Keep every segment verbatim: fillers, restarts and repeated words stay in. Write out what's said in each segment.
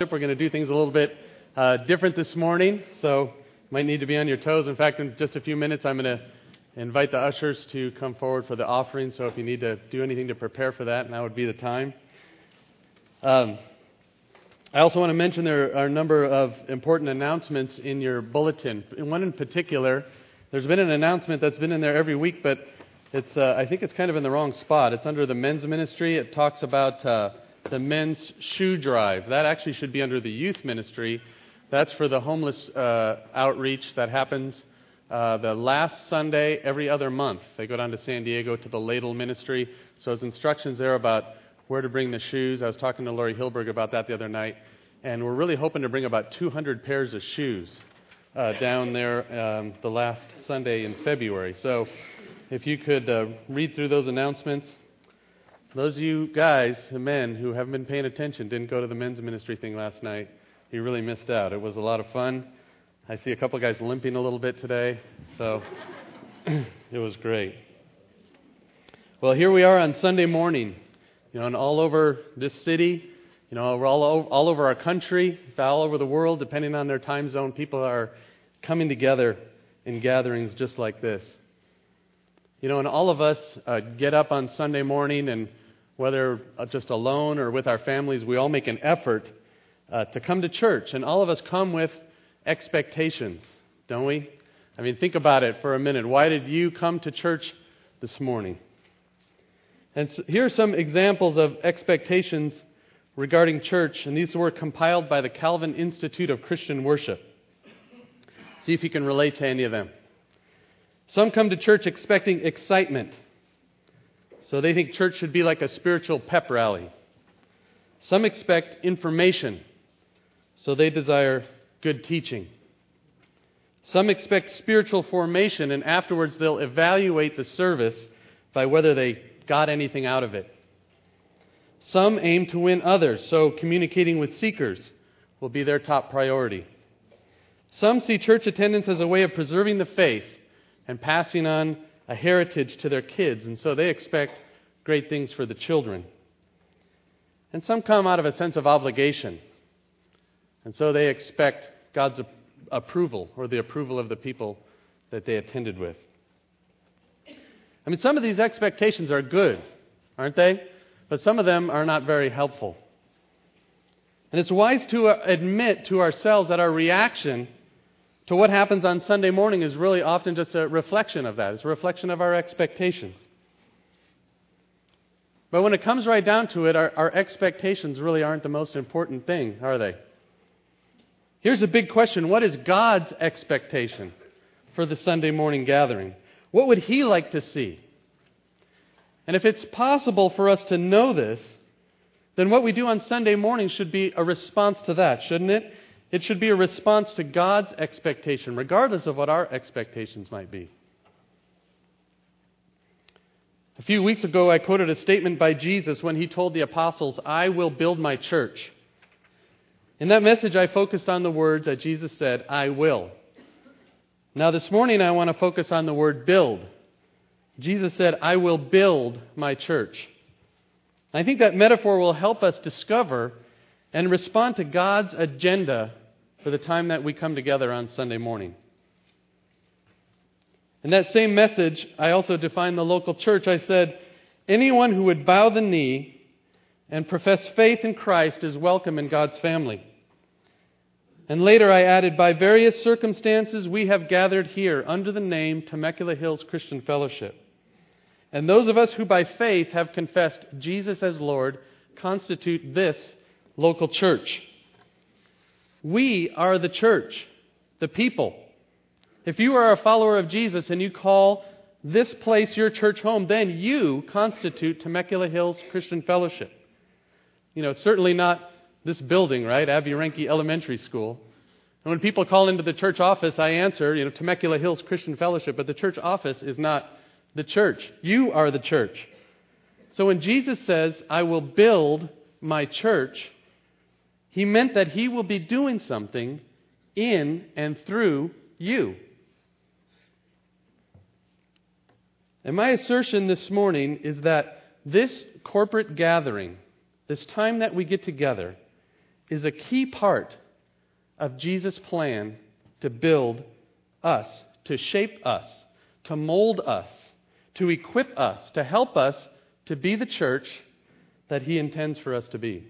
We're going to do things a little bit uh, different this morning, so might need to be on your toes. In fact, in just a few minutes, I'm going to invite the ushers to come forward for the offering, so if you need to do anything to prepare for that, now would be the time. Um, I also want to mention there are a number of important announcements in your bulletin. One in particular, there's been an announcement that's been in there every week, but it's uh, I think it's kind of in the wrong spot. It's under the men's ministry. It talks about uh, the men's shoe drive. That actually should be under the youth ministry. That's for the homeless uh, outreach that happens uh, the last Sunday every other month. They go down to San Diego to the Ladle ministry. So there's instructions there about where to bring the shoes. I was talking to Lori Hilberg about that the other night. And we're really hoping to bring about two hundred pairs of shoes uh, down there um, the last Sunday in February. So if you could uh, read through those announcements. Those of you guys, the men who haven't been paying attention, didn't go to the men's ministry thing last night, you really missed out. It was a lot of fun. I see a couple guys limping a little bit today, so it was great. Well, here we are on Sunday morning, you know, and all over this city, you know, we're all over, all over our country, all over the world, depending on their time zone, people are coming together in gatherings just like this. You know, and all of us uh, get up on Sunday morning, and whether just alone or with our families, we all make an effort uh, to come to church. And all of us come with expectations, don't we? I mean, think about it for a minute. Why did you come to church this morning? And so here are some examples of expectations regarding church, and these were compiled by the Calvin Institute of Christian Worship. See if you can relate to any of them. Some come to church expecting excitement. So they think church should be like a spiritual pep rally. Some expect information. So they desire good teaching. Some expect spiritual formation, and afterwards they'll evaluate the service by whether they got anything out of it. Some aim to win others, so communicating with seekers will be their top priority. Some see church attendance as a way of preserving the faith and passing on a heritage to their kids, and so they expect great things for the children. And some come out of a sense of obligation, and so they expect God's approval or the approval of the people that they attended with. I mean, some of these expectations are good, aren't they? But some of them are not very helpful. And it's wise to admit to ourselves that our reaction to what happens on Sunday morning is really often just a reflection of that. It's a reflection of our expectations. But when it comes right down to it, our, our expectations really aren't the most important thing, are they? Here's a big question. What is God's expectation for the Sunday morning gathering? What would He like to see? And if it's possible for us to know this, then what we do on Sunday morning should be a response to that, shouldn't it? It should be a response to God's expectation, regardless of what our expectations might be. A few weeks ago, I quoted a statement by Jesus when He told the apostles, "I will build my church." In that message, I focused on the words that Jesus said, "I will." Now this morning, I want to focus on the word build. Jesus said, "I will build my church." I think that metaphor will help us discover and respond to God's agenda for the time that we come together on Sunday morning. In that same message, I also defined the local church. I said, anyone who would bow the knee and profess faith in Christ is welcome in God's family. And later I added, by various circumstances we have gathered here under the name Temecula Hills Christian Fellowship. And those of us who by faith have confessed Jesus as Lord constitute this local church. We are the church, the people. If you are a follower of Jesus and you call this place your church home, then you constitute Temecula Hills Christian Fellowship. You know, it's certainly not this building, right? Aburanki Elementary School. And when people call into the church office, I answer, you know, Temecula Hills Christian Fellowship, but the church office is not the church. You are the church. So when Jesus says, I will build my church, He meant that He will be doing something in and through you. And my assertion this morning is that this corporate gathering, this time that we get together, is a key part of Jesus' plan to build us, to shape us, to mold us, to equip us, to help us to be the church that He intends for us to be.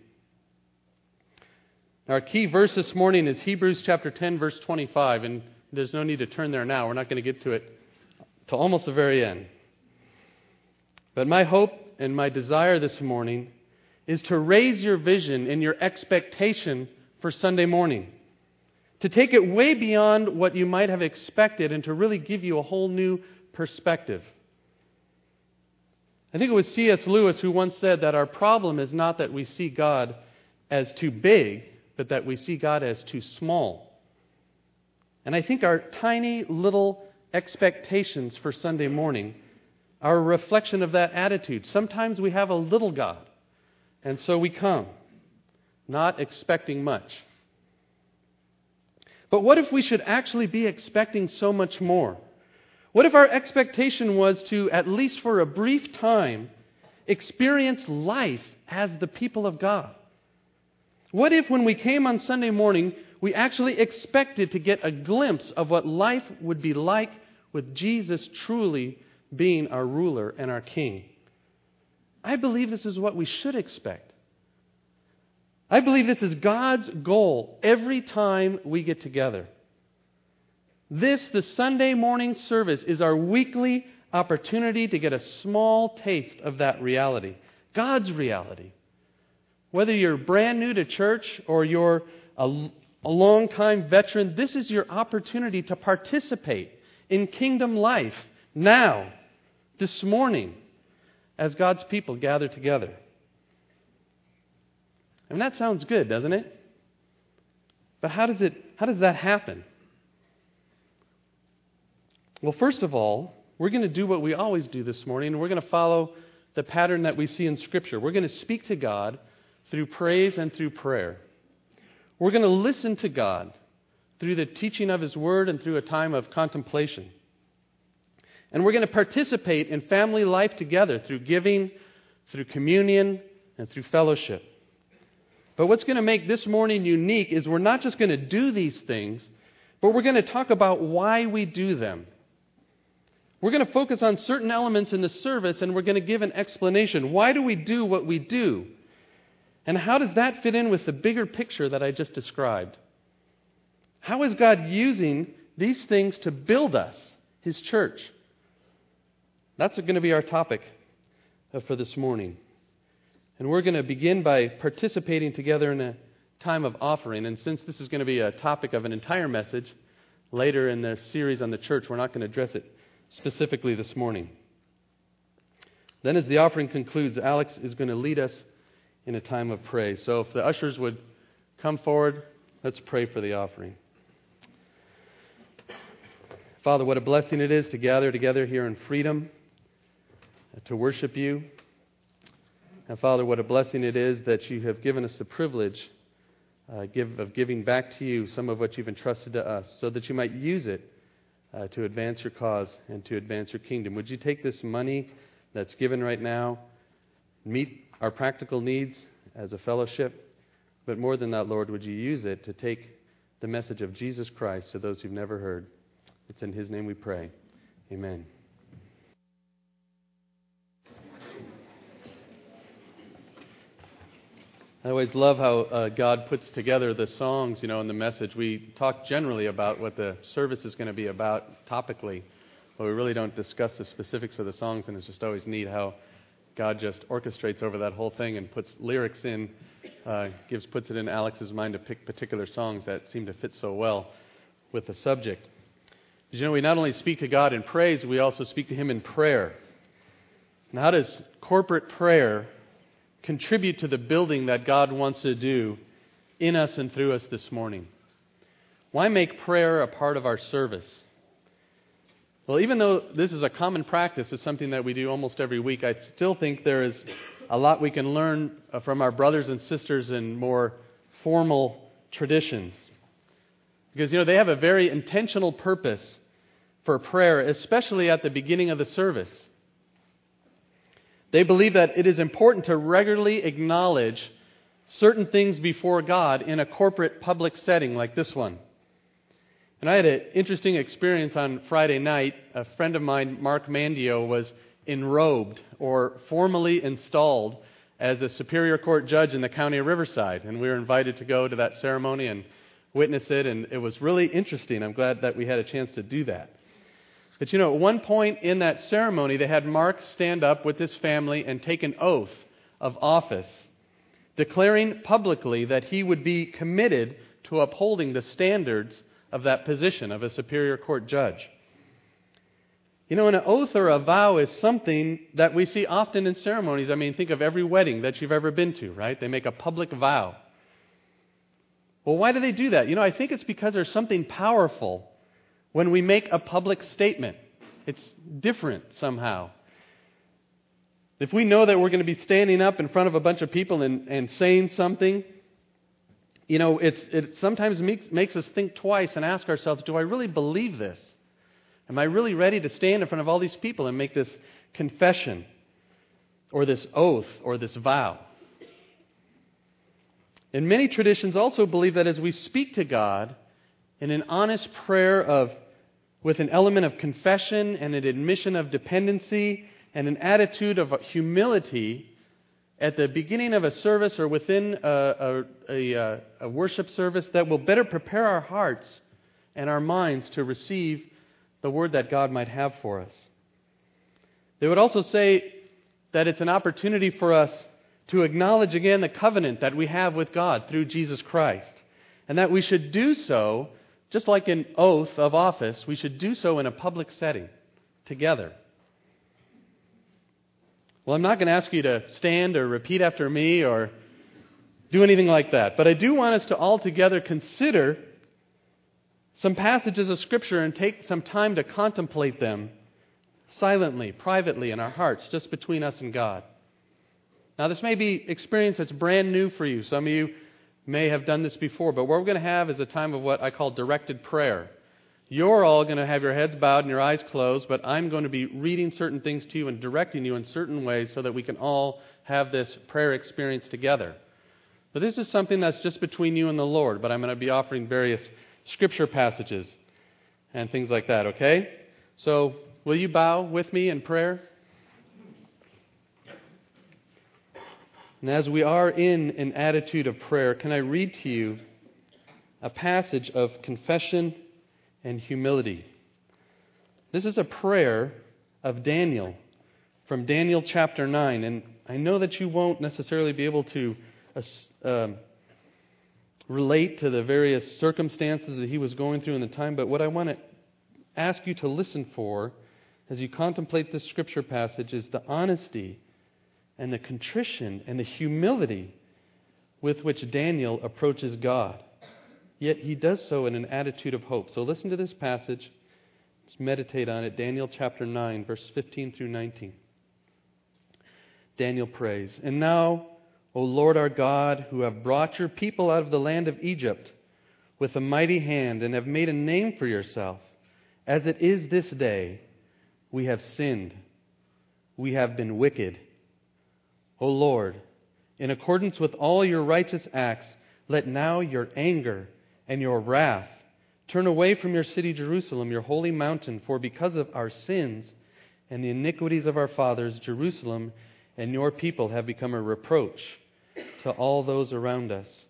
Our key verse this morning is Hebrews chapter ten, verse twenty-five, and there's no need to turn there now. We're not going to get to it till almost the very end. But my hope and my desire this morning is to raise your vision and your expectation for Sunday morning, to take it way beyond what you might have expected and to really give you a whole new perspective. I think it was C S Lewis who once said that our problem is not that we see God as too big, but that we see God as too small. And I think our tiny little expectations for Sunday morning are a reflection of that attitude. Sometimes we have a little God, and so we come, not expecting much. But what if we should actually be expecting so much more? What if our expectation was to, at least for a brief time, experience life as the people of God? What if when we came on Sunday morning, we actually expected to get a glimpse of what life would be like with Jesus truly being our ruler and our king? I believe this is what we should expect. I believe this is God's goal every time we get together. This, the Sunday morning service, is our weekly opportunity to get a small taste of that reality, God's reality. Whether you're brand new to church or you're a, a long-time veteran, this is your opportunity to participate in kingdom life now, this morning, as God's people gather together. And that sounds good, doesn't it? But how does it, how does that happen? Well, first of all, we're going to do what we always do this morning. We're going to follow the pattern that we see in Scripture. We're going to speak to God through praise and through prayer. We're going to listen to God through the teaching of His Word and through a time of contemplation. And we're going to participate in family life together through giving, through communion, and through fellowship. But what's going to make this morning unique is we're not just going to do these things, but we're going to talk about why we do them. We're going to focus on certain elements in the service, and we're going to give an explanation. Why do we do what we do? And how does that fit in with the bigger picture that I just described? How is God using these things to build us, His church? That's going to be our topic for this morning. And we're going to begin by participating together in a time of offering. And since this is going to be a topic of an entire message later in the series on the church, we're not going to address it specifically this morning. Then as the offering concludes, Alex is going to lead us in a time of praise. So if the ushers would come forward, let's pray for the offering. Father, what a blessing it is to gather together here in freedom, to worship You. And Father, what a blessing it is that You have given us the privilege uh, give, of giving back to You some of what You've entrusted to us, so that You might use it uh, to advance Your cause and to advance Your kingdom. Would You take this money that's given right now, meet our practical needs as a fellowship, but more than that, Lord, would You use it to take the message of Jesus Christ to those who've never heard. It's in His name we pray. Amen. I always love how uh, God puts together the songs, you know, in the message. We talk generally about what the service is going to be about topically, but we really don't discuss the specifics of the songs, and it's just always neat how God just orchestrates over that whole thing and puts lyrics in, uh, gives puts it in Alex's mind to pick particular songs that seem to fit so well with the subject. As you know, we not only speak to God in praise, we also speak to Him in prayer. Now, how does corporate prayer contribute to the building that God wants to do in us and through us this morning? Why make prayer a part of our service? Well, even though this is a common practice, it's something that we do almost every week, I still think there is a lot we can learn from our brothers and sisters in more formal traditions. Because, you know, they have a very intentional purpose for prayer, especially at the beginning of the service. They believe that it is important to regularly acknowledge certain things before God in a corporate public setting like this one. And I had an interesting experience on Friday night. A friend of mine, Mark Mandio, was enrobed or formally installed as a Superior Court judge in the county of Riverside. And we were invited to go to that ceremony and witness it. And it was really interesting. I'm glad that we had a chance to do that. But you know, at one point in that ceremony, they had Mark stand up with his family and take an oath of office, declaring publicly that he would be committed to upholding the standards of that position of a Superior Court judge. You know, an oath or a vow is something that we see often in ceremonies. I mean, think of every wedding that you've ever been to, right? They make a public vow. Well, why do they do that? You know, I think it's because there's something powerful when we make a public statement. It's different somehow. If we know that we're going to be standing up in front of a bunch of people and, and saying something, you know, it's, it sometimes makes, makes us think twice and ask ourselves, do I really believe this? Am I really ready to stand in front of all these people and make this confession or this oath or this vow? And many traditions also believe that as we speak to God in an honest prayer of with an element of confession and an admission of dependency and an attitude of humility at the beginning of a service or within a, a, a, a worship service, that will better prepare our hearts and our minds to receive the word that God might have for us. They would also say that it's an opportunity for us to acknowledge again the covenant that we have with God through Jesus Christ, and that we should do so, just like an oath of office, we should do so in a public setting together. Well, I'm not going to ask you to stand or repeat after me or do anything like that. But I do want us to all together consider some passages of Scripture and take some time to contemplate them silently, privately in our hearts, just between us and God. Now, this may be experience that's brand new for you. Some of you may have done this before, but what we're going to have is a time of what I call directed prayer. You're all going to have your heads bowed and your eyes closed, but I'm going to be reading certain things to you and directing you in certain ways so that we can all have this prayer experience together. But this is something that's just between you and the Lord, but I'm going to be offering various Scripture passages and things like that, okay? So, will you bow with me in prayer? And as we are in an attitude of prayer, can I read to you a passage of confession and humility? This is a prayer of Daniel from Daniel chapter nine. And I know that you won't necessarily be able to uh, um, relate to the various circumstances that he was going through in the time, but what I want to ask you to listen for as you contemplate this scripture passage is the honesty and the contrition and the humility with which Daniel approaches God. Yet he does so in an attitude of hope. So listen to this passage. Let's meditate on it. Daniel chapter nine, verse fifteen through nineteen. Daniel prays, "And now, O Lord our God, who have brought your people out of the land of Egypt with a mighty hand and have made a name for yourself, as it is this day, we have sinned. We have been wicked. O Lord, in accordance with all your righteous acts, let now your anger and your wrath turn away from your city Jerusalem, your holy mountain, for because of our sins and the iniquities of our fathers, Jerusalem and your people have become a reproach to all those around us.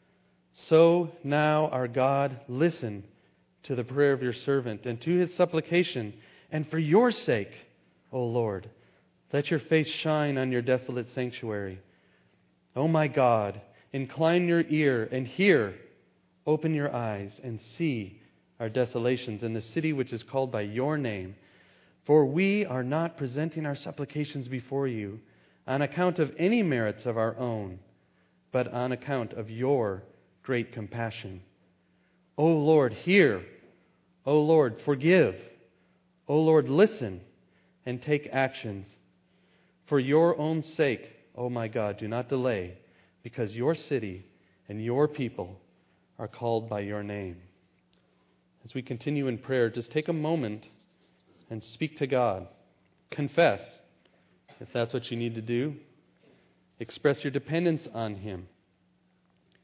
So now, our God, listen to the prayer of your servant and to his supplication, and for your sake, O Lord, let your face shine on your desolate sanctuary. O my God, incline your ear and hear. Open your eyes and see our desolations in the city which is called by your name. For we are not presenting our supplications before you on account of any merits of our own, but on account of your great compassion. O Lord, hear. O Lord, forgive. O Lord, listen and take actions. For your own sake, O my God, do not delay, because your city and your people are called by your name." As we continue in prayer, just take a moment and speak to God. Confess, if that's what you need to do. Express your dependence on him.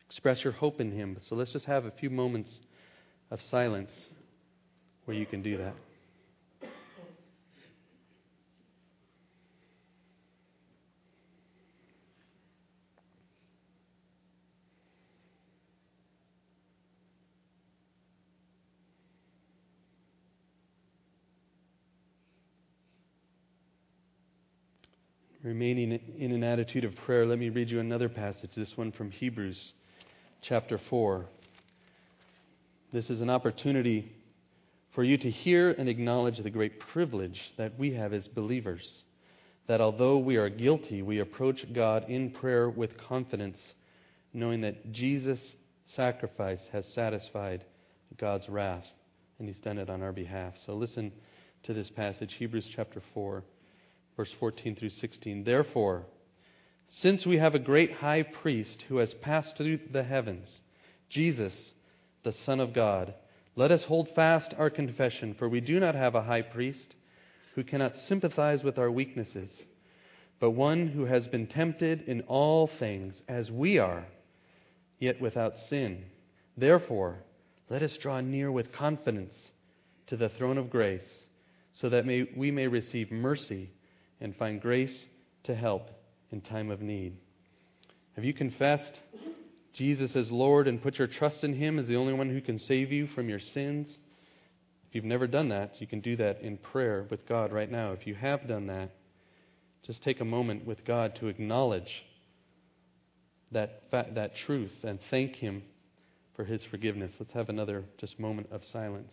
express your hope in Him. So let's just have a few moments of silence where you can do that. Remaining in an attitude of prayer, let me read you another passage, this one from Hebrews chapter four. This is an opportunity for you to hear and acknowledge the great privilege that we have as believers, that although we are guilty, we approach God in prayer with confidence, knowing that Jesus' sacrifice has satisfied God's wrath, and He's done it on our behalf. So listen to this passage, Hebrews chapter four. Verse fourteen through sixteen. Therefore, since we have a great high priest who has passed through the heavens, Jesus, the Son of God, let us hold fast our confession, for we do not have a high priest who cannot sympathize with our weaknesses, but one who has been tempted in all things as we are, yet without sin. Therefore, let us draw near with confidence to the throne of grace, so that may, we may receive mercy and find grace to help in time of need. Have you confessed Jesus as Lord and put your trust in Him as the only one who can save you from your sins? If you've never done that, you can do that in prayer with God right now. If you have done that, just take a moment with God to acknowledge that fa- that truth and thank Him for His forgiveness. Let's have another just moment of silence.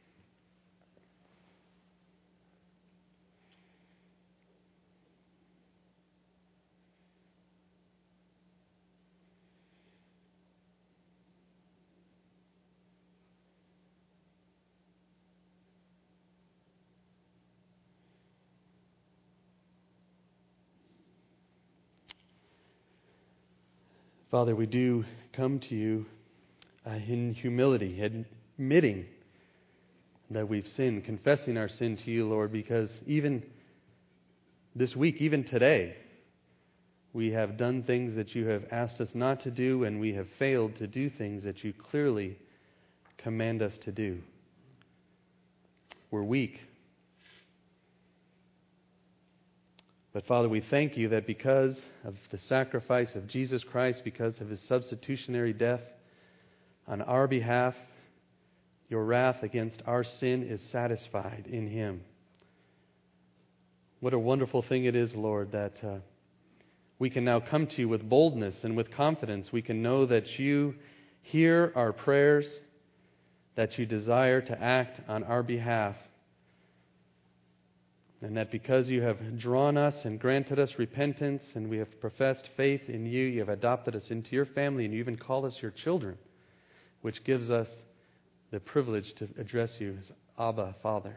Father, we do come to you uh, in humility, admitting that we've sinned, confessing our sin to you, Lord, because even this week, even today, we have done things that you have asked us not to do, and we have failed to do things that you clearly command us to do. We're weak. But Father, we thank you that because of the sacrifice of Jesus Christ, because of His substitutionary death on our behalf, your wrath against our sin is satisfied in Him. What a wonderful thing it is, Lord, that uh, we can now come to you with boldness and with confidence. We can know that you hear our prayers, that you desire to act on our behalf, and that because you have drawn us and granted us repentance and we have professed faith in you, you have adopted us into your family and you even call us your children, which gives us the privilege to address you as Abba, Father.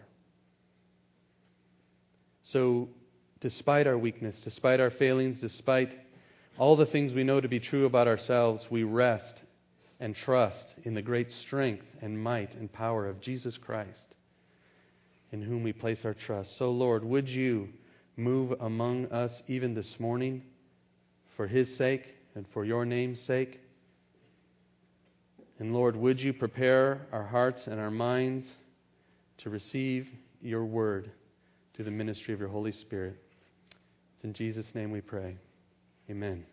So, despite our weakness, despite our failings, despite all the things we know to be true about ourselves, we rest and trust in the great strength and might and power of Jesus Christ, in whom we place our trust. So, Lord, would you move among us even this morning for His sake and for your name's sake? And Lord, would you prepare our hearts and our minds to receive your word through the ministry of your Holy Spirit. It's in Jesus' name we pray. Amen.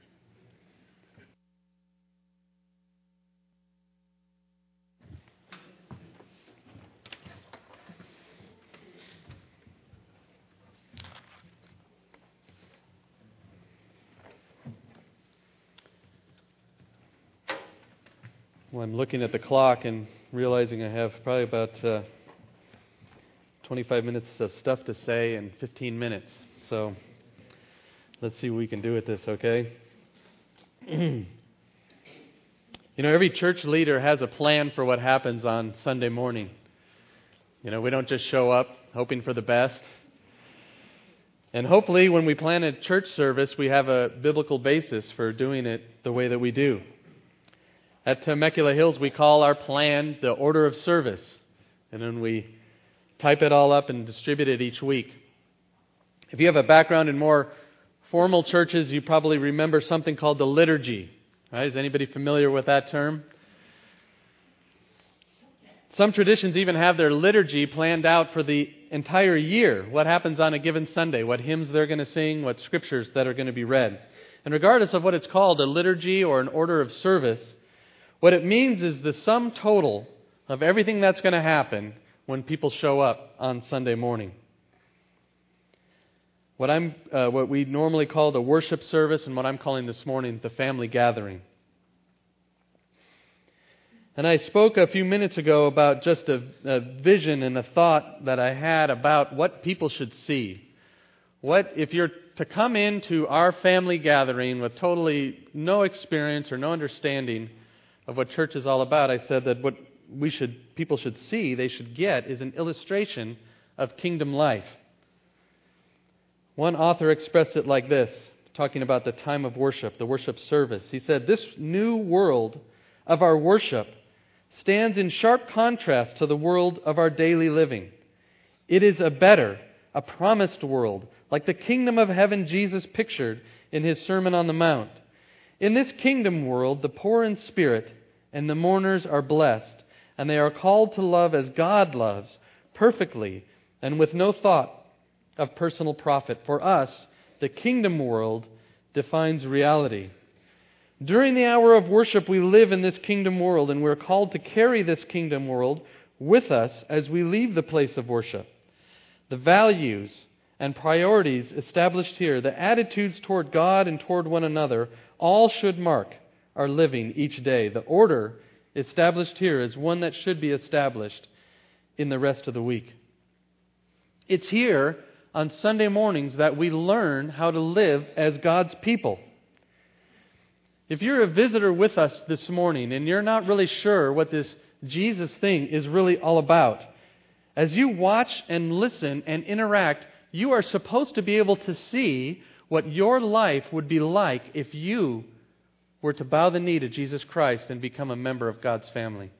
Well, I'm looking at the clock and realizing I have probably about uh, twenty-five minutes of stuff to say in fifteen minutes. So let's see what we can do with this, okay? You know, every church leader has a plan for what happens on Sunday morning. You know, we don't just show up hoping for the best. And hopefully when we plan a church service, we have a biblical basis for doing it the way that we do. At Temecula Hills, we call our plan the order of service. And then we type it all up and distribute it each week. If you have a background in more formal churches, you probably remember something called the liturgy. All right, is anybody familiar with that term? Some traditions even have their liturgy planned out for the entire year. What happens on a given Sunday, what hymns they're going to sing, what scriptures that are going to be read. And regardless of what it's called, a liturgy or an order of service, what it means is the sum total of everything that's going to happen when people show up on Sunday morning. What I'm, uh, what we normally call the worship service, and what I'm calling this morning the family gathering. And I spoke a few minutes ago about just a, a vision and a thought that I had about what people should see. What if you're to come into our family gathering with totally no experience or no understanding of what church is all about? I said that what we should, people should see, they should get, is an illustration of kingdom life. One author expressed it like this, talking about the time of worship, the worship service. He said, "This new world of our worship stands in sharp contrast to the world of our daily living. It is a better, a promised world, like the kingdom of heaven Jesus pictured in his Sermon on the Mount. In this kingdom world, the poor in spirit and the mourners are blessed, and they are called to love as God loves, perfectly and with no thought of personal profit. For us, the kingdom world defines reality. During the hour of worship, we live in this kingdom world, and we're called to carry this kingdom world with us as we leave the place of worship. The values and priorities established here, the attitudes toward God and toward one another, all should mark our living each day. The order established here is one that should be established in the rest of the week. It's here on Sunday mornings that we learn how to live as God's people. If you're a visitor with us this morning and you're not really sure what this Jesus thing is really all about, as you watch and listen and interact, you are supposed to be able to see what your life would be like if you were to bow the knee to Jesus Christ and become a member of God's family.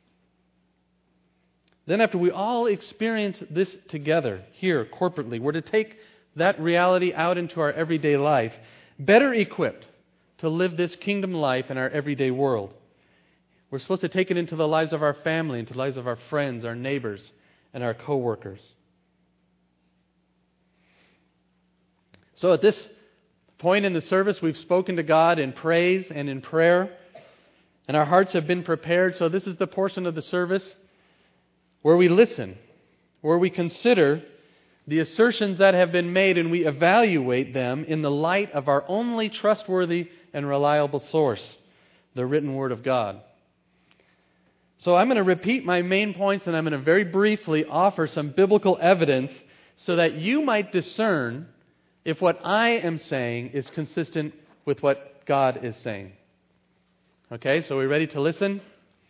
Then after we all experience this together here corporately, we're to take that reality out into our everyday life, better equipped to live this kingdom life in our everyday world. We're supposed to take it into the lives of our family, into the lives of our friends, our neighbors, and our co-workers. So at this point in the service, we've spoken to God in praise and in prayer, and our hearts have been prepared. So this is the portion of the service where we listen, where we consider the assertions that have been made, and we evaluate them in the light of our only trustworthy and reliable source, the written Word of God. So I'm going to repeat my main points, and I'm going to very briefly offer some biblical evidence so that you might discern if what I am saying is consistent with what God is saying. Okay, so are we ready to listen?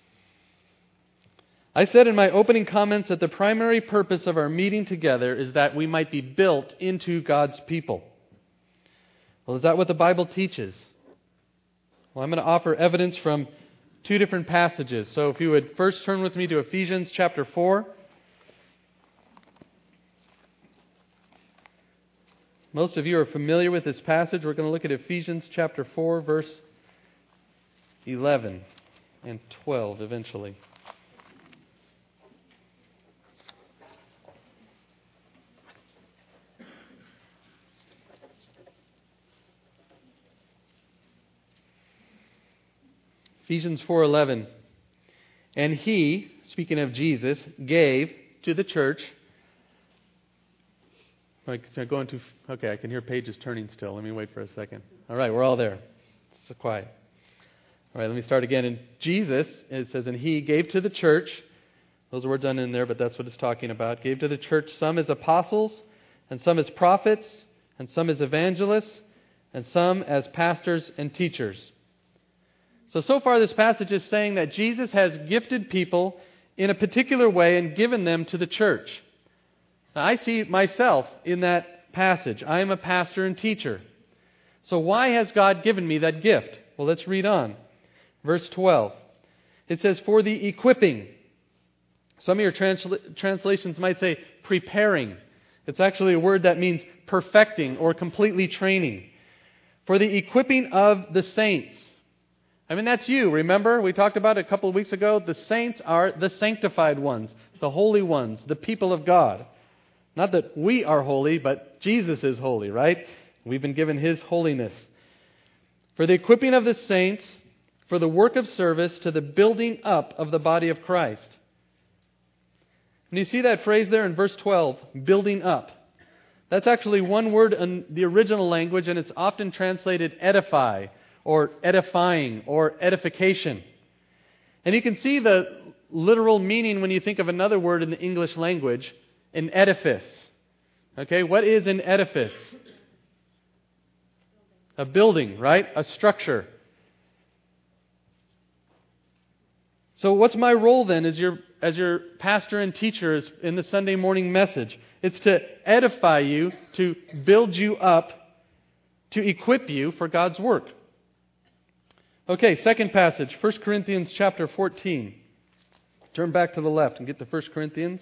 I said in my opening comments that the primary purpose of our meeting together is that we might be built into God's people. Well, is that what the Bible teaches? Well, I'm going to offer evidence from two different passages. So if you would first turn with me to Ephesians chapter four. Most of you are familiar with this passage. We're going to look at Ephesians chapter four, verse eleven and twelve eventually. Ephesians four eleven. And He, speaking of Jesus, gave to the church. Going to, okay, I can hear pages turning still. Let me wait for a second. All right, we're all there. It's quiet. All right, let me start again. And Jesus, it says, and He gave to the church. Those words aren't in there, but that's what it's talking about. Gave to the church some as apostles, and some as prophets, and some as evangelists, and some as pastors and teachers. So, so far this passage is saying that Jesus has gifted people in a particular way and given them to the church. Now, I see myself in that passage. I am a pastor and teacher. So why has God given me that gift? Well, let's read on. Verse twelve. It says, for the equipping. Some of your transla- translations might say preparing. It's actually a word that means perfecting or completely training. For the equipping of the saints. I mean, that's you. Remember, we talked about it a couple of weeks ago. The saints are the sanctified ones, the holy ones, the people of God. Not that we are holy, but Jesus is holy, right? We've been given His holiness. For the equipping of the saints, for the work of service, to the building up of the body of Christ. And you see that phrase there in verse twelve, building up. That's actually one word in the original language, and it's often translated edify, or edifying, or edification. And you can see the literal meaning when you think of another word in the English language, an edifice. Okay, what is an edifice? A building, right? A structure. So what's my role then as your as your pastor and teacher in the Sunday morning message? It's to edify you, to build you up, to equip you for God's work. Okay, second passage, First Corinthians chapter fourteen. Turn back to the left and get to First Corinthians.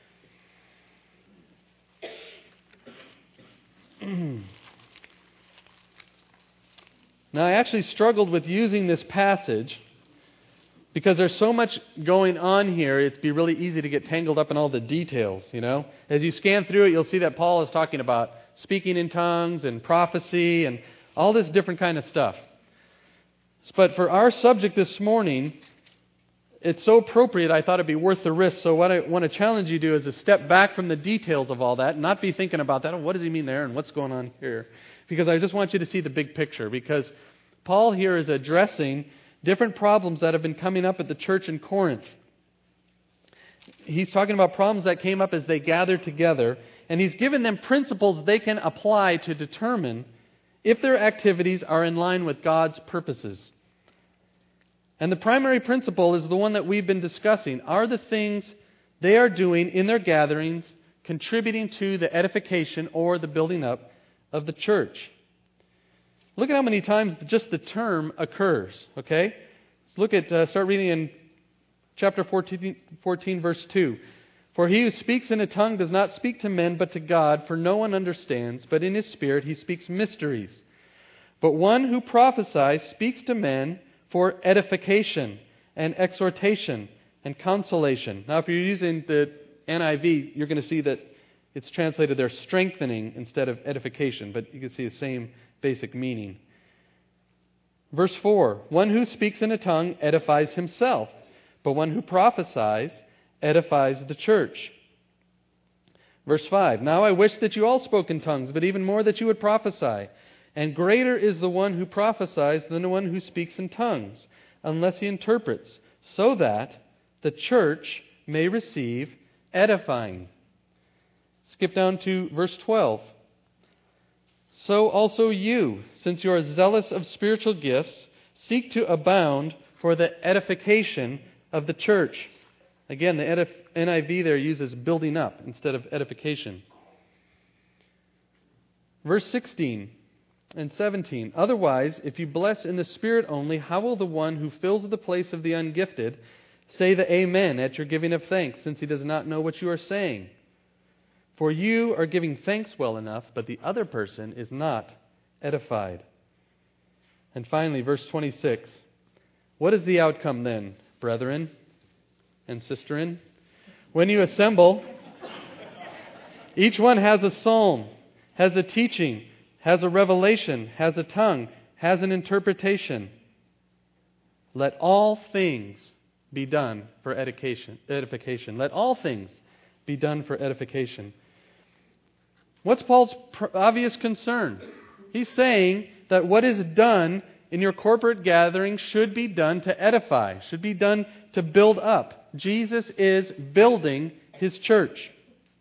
Now, I actually struggled with using this passage because there's so much going on here, it'd be really easy to get tangled up in all the details, you know. As you scan through it, you'll see that Paul is talking about speaking in tongues and prophecy and all this different kind of stuff. But for our subject this morning, it's so appropriate, I thought it'd be worth the risk. So what I want to challenge you to do is to step back from the details of all that and not be thinking about that. Oh, what does he mean there and what's going on here? Because I just want you to see the big picture. Because Paul here is addressing different problems that have been coming up at the church in Corinth. He's talking about problems that came up as they gathered together. And he's given them principles they can apply to determine if their activities are in line with God's purposes. And the primary principle is the one that we've been discussing. Are the things they are doing in their gatherings contributing to the edification or the building up of the church? Look at how many times just the term occurs, okay? Let's look at, uh, start reading in chapter fourteen, fourteen, verse two. For he who speaks in a tongue does not speak to men, but to God, for no one understands, but in his spirit he speaks mysteries. But one who prophesies speaks to men for edification and exhortation and consolation. Now, if you're using the N I V, you're going to see that it's translated there strengthening instead of edification, but you can see the same basic meaning. Verse four, one who speaks in a tongue edifies himself, but one who prophesies edifies the church. Verse five, now I wish that you all spoke in tongues, but even more that you would prophesy. And greater is the one who prophesies than the one who speaks in tongues, unless he interprets, so that the church may receive edifying. Skip down to verse twelve. So also you, since you are zealous of spiritual gifts, seek to abound for the edification of the church. Again, the edif- N I V there uses building up instead of edification. Verse sixteen and seventeen. Otherwise, if you bless in the Spirit only, how will the one who fills the place of the ungifted say the Amen at your giving of thanks, since he does not know what you are saying? For you are giving thanks well enough, but the other person is not edified. And finally, verse twenty-six. What is the outcome then, brethren and sisterin? When you assemble, each one has a psalm, has a teaching, has a revelation, has a tongue, has an interpretation. Let all things be done for edification. edification. Let all things be done for edification. What's Paul's obvious concern? He's saying that what is done in your corporate gathering should be done to edify, should be done to build up. Jesus is building His church.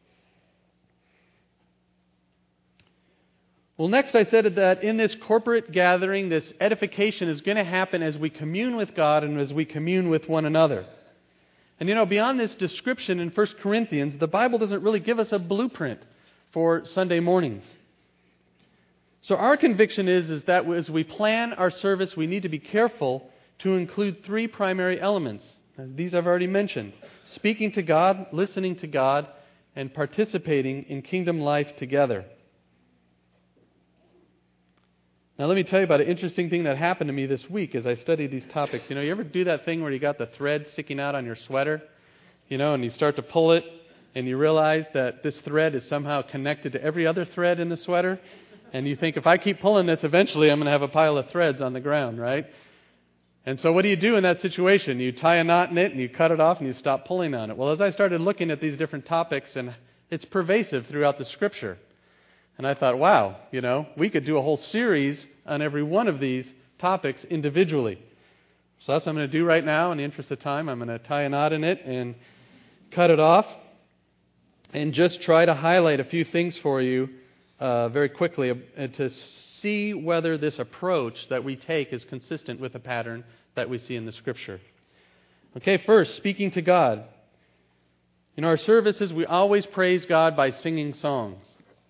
Well, next I said that in this corporate gathering, this edification is going to happen as we commune with God and as we commune with one another. And you know, beyond this description in First Corinthians, the Bible doesn't really give us a blueprint for Sunday mornings. So our conviction is, is that as we plan our service, we need to be careful to include three primary elements. These I've already mentioned. Speaking to God, listening to God, and participating in kingdom life together. Now let me tell you about an interesting thing that happened to me this week as I studied these topics. You know, you ever do that thing where you got the thread sticking out on your sweater, you know, and you start to pull it, and you realize that this thread is somehow connected to every other thread in the sweater, and you think, if I keep pulling this, eventually I'm going to have a pile of threads on the ground, right? And so what do you do in that situation? You tie a knot in it, and you cut it off, and you stop pulling on it. Well, as I started looking at these different topics, and it's pervasive throughout the Scripture, and I thought, wow, you know, we could do a whole series on every one of these topics individually. So that's what I'm going to do right now. In the interest of time, I'm going to tie a knot in it and cut it off and just try to highlight a few things for you uh, very quickly uh, to see whether this approach that we take is consistent with the pattern that we see in the Scripture. Okay, first, speaking to God. In our services, we always praise God by singing songs.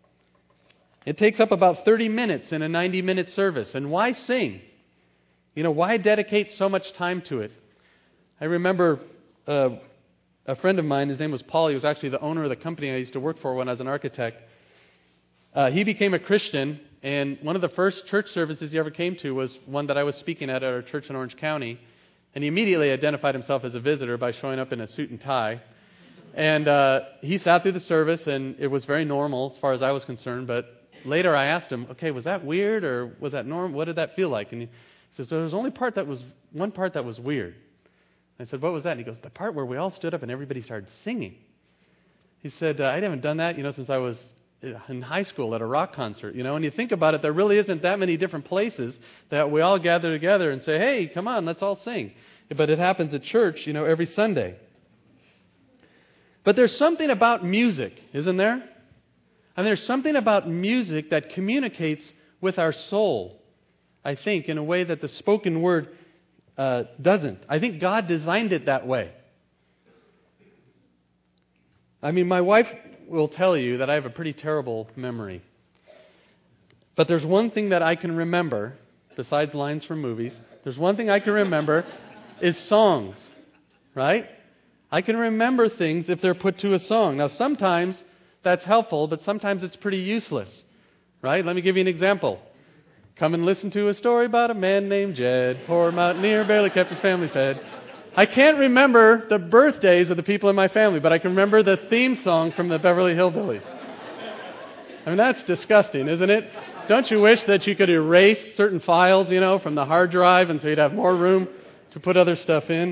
It takes up about thirty minutes in a ninety-minute service. And why sing? You know, why dedicate so much time to it? I remember uh, a friend of mine, his name was Paul. He was actually the owner of the company I used to work for when I was an architect. Uh, he became a Christian, and one of the first church services he ever came to was one that I was speaking at at our church in Orange County. And he immediately identified himself as a visitor by showing up in a suit and tie. And uh, he sat through the service, and it was very normal as far as I was concerned, but later I asked him, okay, was that weird or was that normal? What did that feel like? And he says, there was only part that was one part that was weird. I said, what was that? And he goes, the part where we all stood up and everybody started singing. He said, uh, I haven't done that, you know, since I was in high school at a rock concert, you know. And you think about it, there really isn't that many different places that we all gather together and say, hey, come on, let's all sing. But it happens at church, you know, every Sunday. But there's something about music, isn't there? And there's something about music that communicates with our soul, I think, in a way that the spoken word uh, doesn't. I think God designed it that way. I mean, my wife will tell you that I have a pretty terrible memory. But there's one thing that I can remember, besides lines from movies, there's one thing I can remember is songs, right? I can remember things if they're put to a song. Now, sometimes that's helpful, but sometimes it's pretty useless, right? Let me give you an example. Come and listen to a story about a man named Jed. Poor mountaineer barely kept his family fed. I can't remember the birthdays of the people in my family, but I can remember the theme song from the Beverly Hillbillies. I mean, that's disgusting, isn't it? Don't you wish that you could erase certain files, you know, from the hard drive, and so you'd have more room to put other stuff in?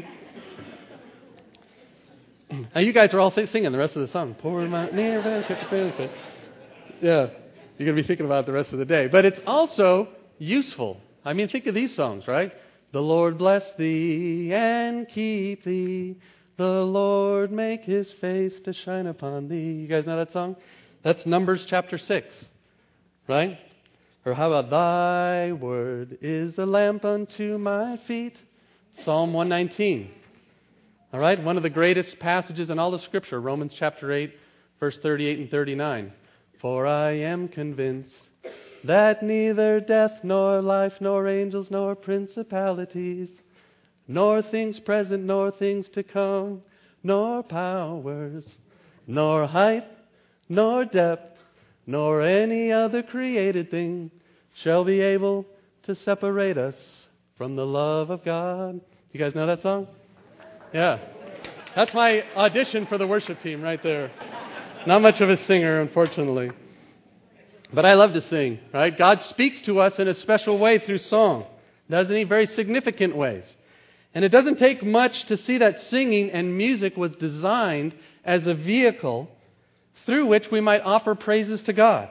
Now, you guys are all singing the rest of the song. Poor mountaineer, barely kept his family fed. Yeah, you're going to be thinking about it the rest of the day. But it's also useful. I mean, think of these songs, right? The Lord bless thee and keep thee. The Lord make his face to shine upon thee. You guys know that song? That's Numbers chapter six, right? Or how about thy word is a lamp unto my feet? Psalm one nineteen. All right, one of the greatest passages in all of Scripture, Romans chapter eight, verse thirty-eight and thirty-nine. For I am convinced that neither death nor life nor angels nor principalities nor things present nor things to come nor powers nor height nor depth nor any other created thing shall be able to separate us from the love of God. You guys know that song? Yeah. That's my audition for the worship team right there. Not much of a singer, unfortunately. But I love to sing, right? God speaks to us in a special way through song, doesn't he? Very significant ways. And it doesn't take much to see that singing and music was designed as a vehicle through which we might offer praises to God.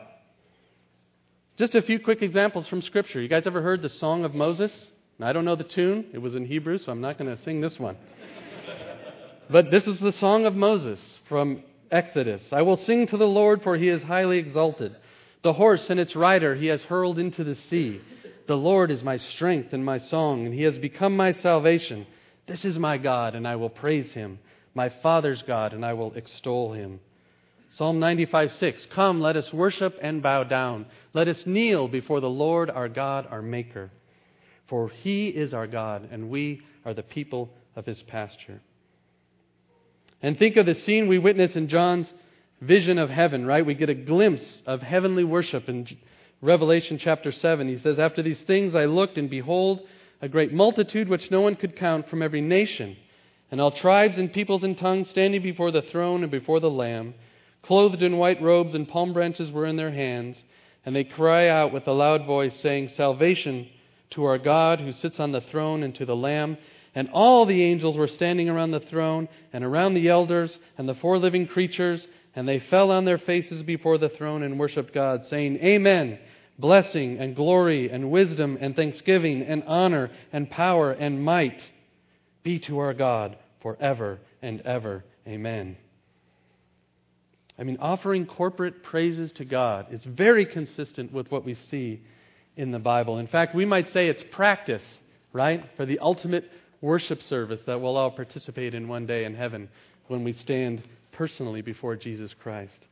Just a few quick examples from Scripture. You guys ever heard the Song of Moses? I don't know the tune. It was in Hebrew, so I'm not going to sing this one. But this is the Song of Moses from Exodus. I will sing to the Lord, for he is highly exalted. The horse and its rider he has hurled into the sea. The Lord is my strength and my song, and he has become my salvation. This is my God, and I will praise him. My Father's God, and I will extol him. Psalm ninety-five six. Come, let us worship and bow down. Let us kneel before the Lord our God, our Maker. For he is our God, and we are the people of his pasture. And think of the scene we witness in John's vision of heaven, right? We get a glimpse of heavenly worship in Revelation chapter seven. He says, "After these things I looked, and behold, a great multitude which no one could count from every nation, and all tribes and peoples and tongues standing before the throne and before the Lamb, clothed in white robes, and palm branches were in their hands. And they cry out with a loud voice, saying, Salvation to our God who sits on the throne and to the Lamb. And all the angels were standing around the throne and around the elders and the four living creatures, and they fell on their faces before the throne and worshipped God, saying, Amen. Blessing and glory and wisdom and thanksgiving and honor and power and might be to our God forever and ever. Amen." I mean, offering corporate praises to God is very consistent with what we see in the Bible. In fact, we might say it's practice, right, for the ultimate worship service that we'll all participate in one day in heaven when we stand personally before Jesus Christ.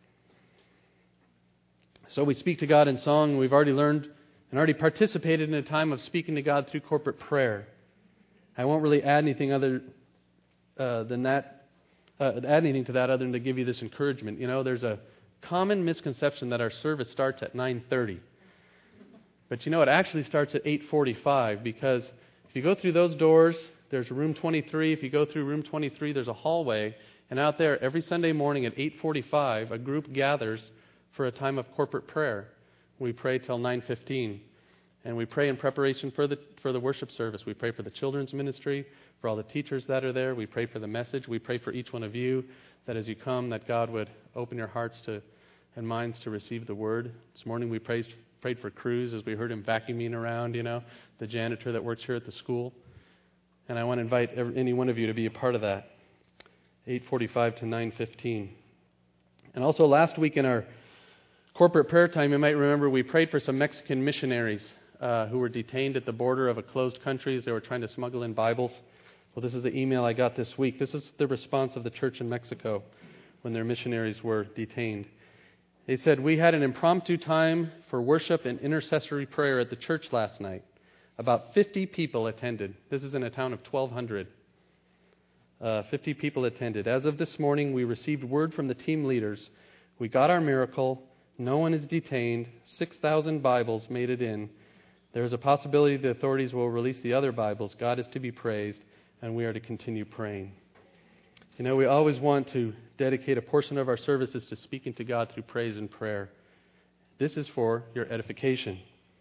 So we speak to God in song. We've already learned and already participated in a time of speaking to God through corporate prayer. I won't really add anything other uh, than that, uh, add anything to that other than to give you this encouragement. You know, there's a common misconception that our service starts at nine thirty. But you know, it actually starts at eight forty-five, because if you go through those doors, there's room twenty-three. If you go through room twenty-three, there's a hallway. And out there, every Sunday morning at eight forty-five, a group gathers for a time of corporate prayer. We pray till nine fifteen. And we pray in preparation for the for the worship service. We pray for the children's ministry, for all the teachers that are there. We pray for the message. We pray for each one of you, that as you come, that God would open your hearts to and minds to receive the word. This morning we praised, prayed for Cruz as we heard him vacuuming around, you know, the janitor that works here at the school. And I want to invite every, any one of you to be a part of that, eight forty-five to nine fifteen. And also last week in our corporate prayer time, you might remember we prayed for some Mexican missionaries uh, who were detained at the border of a closed country as they were trying to smuggle in Bibles. Well, this is the email I got this week. This is the response of the church in Mexico when their missionaries were detained. They said, "We had an impromptu time for worship and intercessory prayer at the church last night. About fifty people attended." This is in a town of twelve hundred. Uh, fifty people attended. "As of this morning, we received word from the team leaders. We got our miracle. No one is detained. six thousand Bibles made it in. There is a possibility the authorities will release the other Bibles. God is to be praised, and we are to continue praying." You know, we always want to dedicate a portion of our services to speaking to God through praise and prayer. This is for your edification.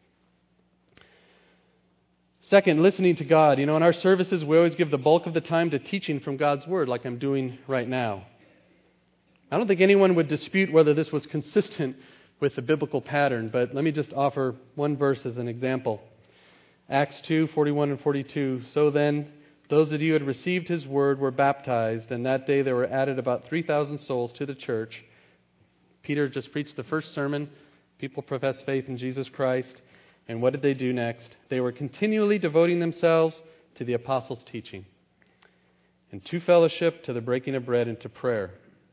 Second, listening to God. You know, in our services, we always give the bulk of the time to teaching from God's Word, like I'm doing right now. I don't think anyone would dispute whether this was consistent with the biblical pattern, but let me just offer one verse as an example. Acts two, forty-one and forty-two. "So then, those of you who had received His word were baptized, and that day there were added about three thousand souls to the church." Peter just preached the first sermon. People professed faith in Jesus Christ. And what did they do next? They were continually devoting themselves to the apostles' teaching, and to fellowship, to the breaking of bread, and to prayer.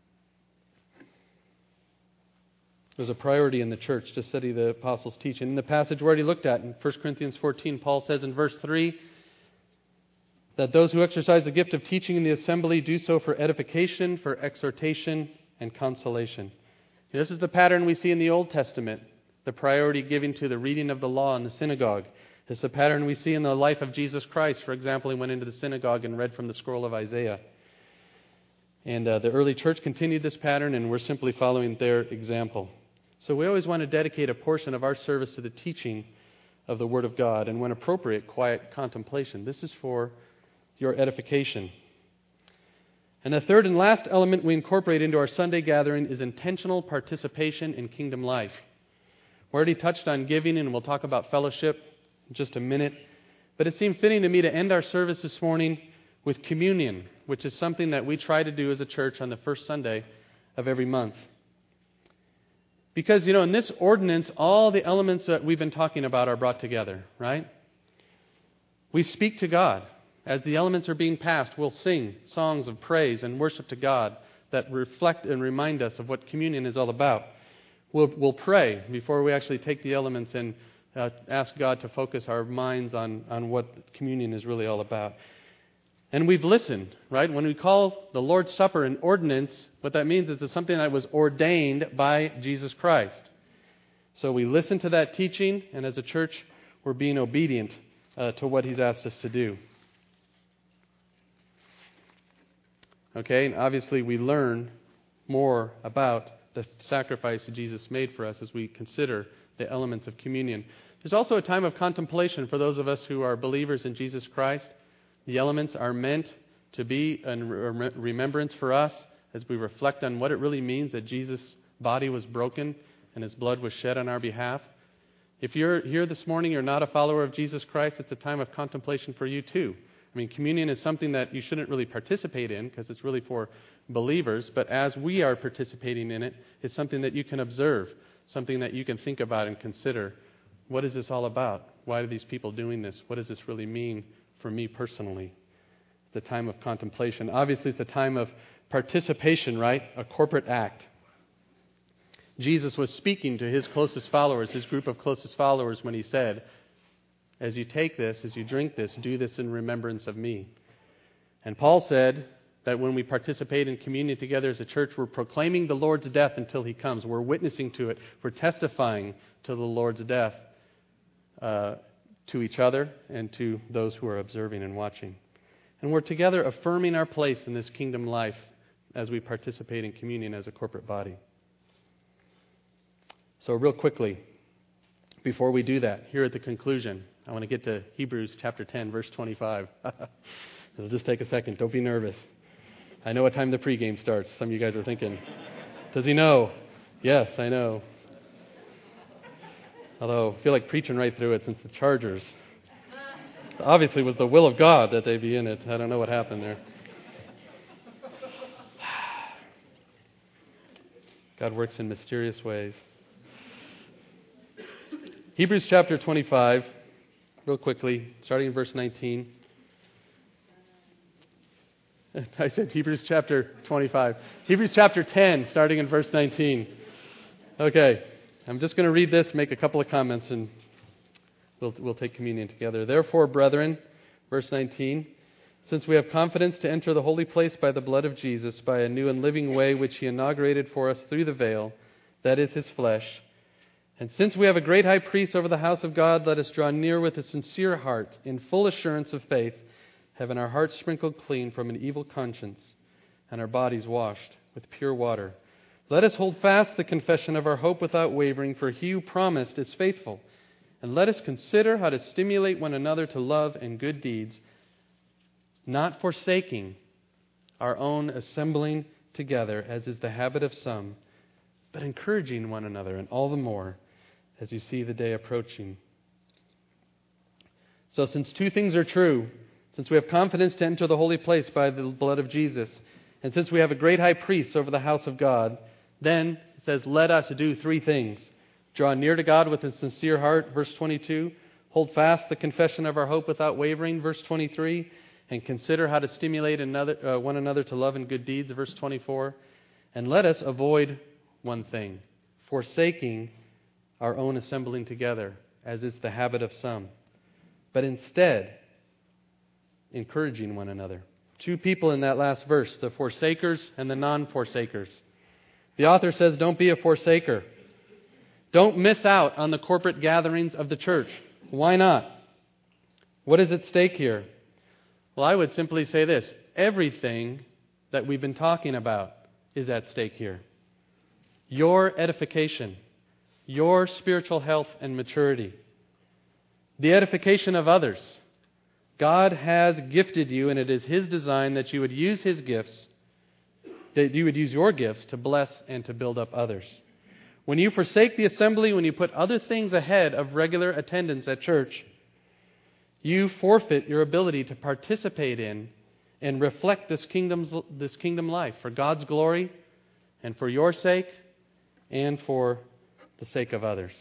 It was a priority in the church to study the apostles' teaching. In the passage we already looked at in First Corinthians fourteen, Paul says in verse three that those who exercise the gift of teaching in the assembly do so for edification, for exhortation, and consolation. This is the pattern we see in the Old Testament, the priority given to the reading of the law in the synagogue. This is the pattern we see in the life of Jesus Christ. For example, he went into the synagogue and read from the scroll of Isaiah. And uh, the early church continued this pattern, and we're simply following their example. So we always want to dedicate a portion of our service to the teaching of the Word of God, and when appropriate, quiet contemplation. This is for your edification. And the third and last element we incorporate into our Sunday gathering is intentional participation in kingdom life. We already touched on giving, and we'll talk about fellowship in just a minute. But it seemed fitting to me to end our service this morning with communion, which is something that we try to do as a church on the first Sunday of every month. Because, you know, in this ordinance, all the elements that we've been talking about are brought together, right? We speak to God. As the elements are being passed, we'll sing songs of praise and worship to God that reflect and remind us of what communion is all about. We'll, we'll pray before we actually take the elements and uh, ask God to focus our minds on, on what communion is really all about. And we've listened, right? When we call the Lord's Supper an ordinance, what that means is it's something that was ordained by Jesus Christ. So we listen to that teaching, and as a church, we're being obedient uh, to what He's asked us to do. Okay, and obviously we learn more about the sacrifice that Jesus made for us as we consider the elements of communion. There's also a time of contemplation for those of us who are believers in Jesus Christ. The elements are meant to be a remembrance for us as we reflect on what it really means that Jesus' body was broken and His blood was shed on our behalf. If you're here this morning, you're not a follower of Jesus Christ, it's a time of contemplation for you too. I mean, communion is something that you shouldn't really participate in because it's really for believers, but as we are participating in it, it's something that you can observe, something that you can think about and consider. What is this all about? Why are these people doing this? What does this really mean for me personally? It's a time of contemplation. Obviously, it's a time of participation, right? A corporate act. Jesus was speaking to His closest followers, His group of closest followers, when He said, as you take this, as you drink this, do this in remembrance of me. And Paul said that when we participate in communion together as a church, we're proclaiming the Lord's death until He comes. We're witnessing to it. We're testifying to the Lord's death uh, to each other and to those who are observing and watching. And we're together affirming our place in this kingdom life as we participate in communion as a corporate body. So real quickly, before we do that, here at the conclusion, I want to get to Hebrews chapter ten, verse twenty-five. It'll just take a second. Don't be nervous. I know what time the pregame starts. Some of you guys are thinking, does he know? Yes, I know. Although I feel like preaching right through it since the Chargers. Obviously, it was the will of God that they be in it. I don't know what happened there. God works in mysterious ways. Hebrews chapter twenty-five, real quickly, starting in verse nineteen. I said Hebrews chapter twenty-five. Hebrews chapter ten, starting in verse nineteen. Okay, I'm just going to read this, make a couple of comments, and we'll, we'll take communion together. Therefore, brethren, verse nineteen, since we have confidence to enter the holy place by the blood of Jesus, by a new and living way which He inaugurated for us through the veil, that is His flesh, and since we have a great high priest over the house of God, let us draw near with a sincere heart, in full assurance of faith, having our hearts sprinkled clean from an evil conscience, and our bodies washed with pure water. Let us hold fast the confession of our hope without wavering, for He who promised is faithful. And let us consider how to stimulate one another to love and good deeds, not forsaking our own assembling together, as is the habit of some, but encouraging one another, and all the more as you see the day approaching. So since two things are true, since we have confidence to enter the holy place by the blood of Jesus, and since we have a great high priest over the house of God, then it says, let us do three things. Draw near to God with a sincere heart, verse twenty-two. Hold fast the confession of our hope without wavering, verse twenty-three. And consider how to stimulate another, uh, one another to love and good deeds, verse twenty-four. And let us avoid one thing, forsaking our own assembling together, as is the habit of some, but instead encouraging one another. Two people in that last verse, the forsakers and the non-forsakers. The author says, don't be a forsaker. Don't miss out on the corporate gatherings of the church. Why not? What is at stake here? Well, I would simply say this. Everything that we've been talking about is at stake here. Your edification, your spiritual health and maturity, the edification of others. God has gifted you, and it is His design that you would use His gifts, that you would use your gifts to bless and to build up others. When you forsake the assembly, when you put other things ahead of regular attendance at church, you forfeit your ability to participate in and reflect this kingdom's this kingdom life for God's glory and for your sake and for the sake of others.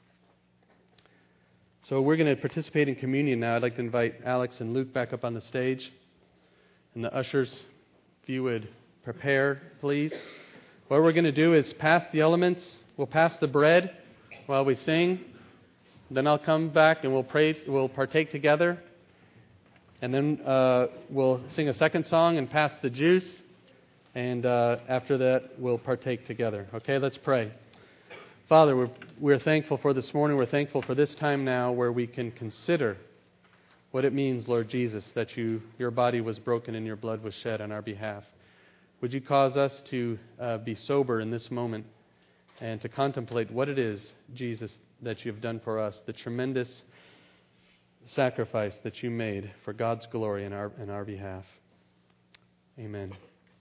So we're going to participate in communion now. I'd like to invite Alex and Luke back up on the stage. And the ushers, if you would prepare, please. What we're going to do is pass the elements. We'll pass the bread while we sing. Then I'll come back and we'll pray. We'll partake together. And then uh, we'll sing a second song and pass the juice. And uh, after that, we'll partake together. Okay, let's pray. Father, we're we're thankful for this morning. We're thankful for this time now where we can consider what it means, Lord Jesus, that you, your body was broken and your blood was shed on our behalf. Would you cause us to uh, be sober in this moment and to contemplate what it is, Jesus, that you have done for us, the tremendous sacrifice that you made for God's glory in our, in our behalf. Amen.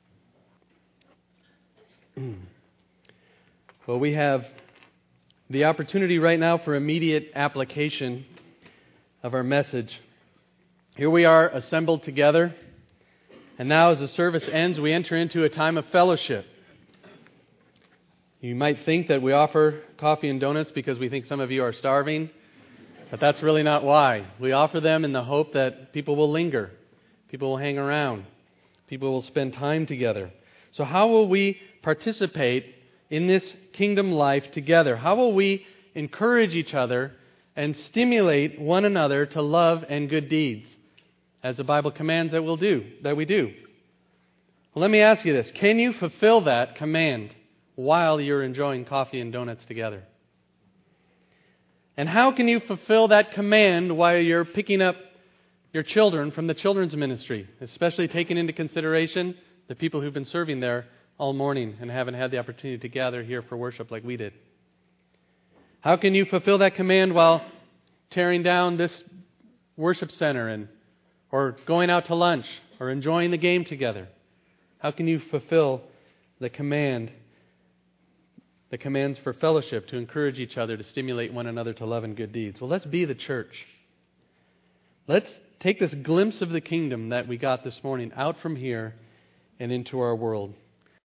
Well, we have the opportunity right now for immediate application of our message. Here we are assembled together, and now as the service ends, we enter into a time of fellowship. You might think that we offer coffee and donuts because we think some of you are starving, but that's really not why. We offer them in the hope that people will linger, people will hang around, people will spend time together. So how will we participate in this kingdom life together? How will we encourage each other and stimulate one another to love and good deeds, as the Bible commands that we'll do, that we do? Well, let me ask you this. Can you fulfill that command while you're enjoying coffee and donuts together? And how can you fulfill that command while you're picking up your children from the children's ministry, especially taking into consideration the people who've been serving there all morning and haven't had the opportunity to gather here for worship like we did? How can you fulfill that command while tearing down this worship center and or going out to lunch or enjoying the game together? How can you fulfill the command, the commands for fellowship, to encourage each other, to stimulate one another to love and good deeds? Well, let's be the church. Let's take this glimpse of the kingdom that we got this morning out from here and into our world.